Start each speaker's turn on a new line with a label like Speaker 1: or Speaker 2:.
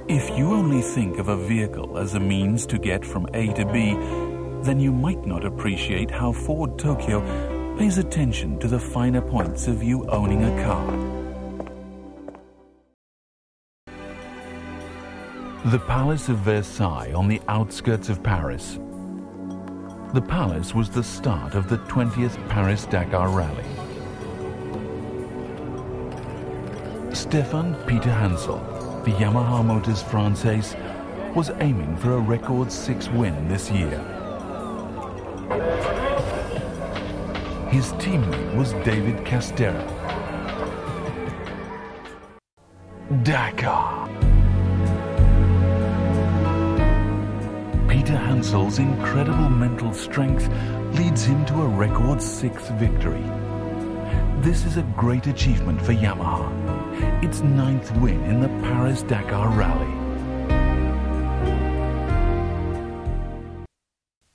Speaker 1: If you only think of a vehicle as a means to get from A to B, then you might not appreciate how Ford Tokyo pays attention to the finer points of you owning a car. The Palace of Versailles on the outskirts of Paris. The palace was the start of the 20th Paris-Dakar Rally. Stéphane Peter Hansel, the Yamaha Motors Française, was aiming for a record 6 win this year. His teammate was David Castera. Dakar. Peter Hansel's incredible mental strength leads him to a record 6th victory. This is a great achievement for Yamaha. Its 9th win in the Paris-Dakar Rally.